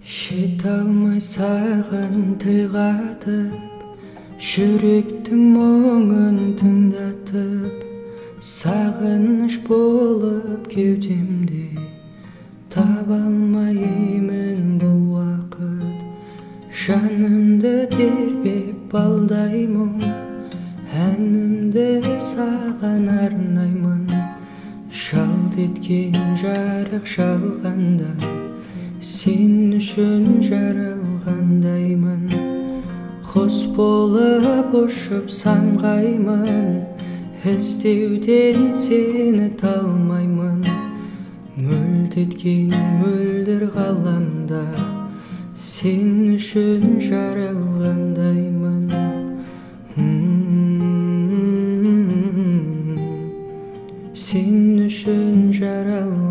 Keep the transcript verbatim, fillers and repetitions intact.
Жете алмай саған тіл қатып, жүректің мұңын тыңдатып, сағыныш болып кеудемде таба алмаймын бұл уақыт. Жанымды тербеп балдаймын, әнімді саған арнаймын. Жалт еткен жарық жалғанда, сен үшін жаралғандаймын. Құс болып ұшып самғаймын, іздеуден сені талмаймын. Мөлт еткен мөлдір ғаламда, сен үшін жаралғандаймын. Сен үшін жаралғандаймын.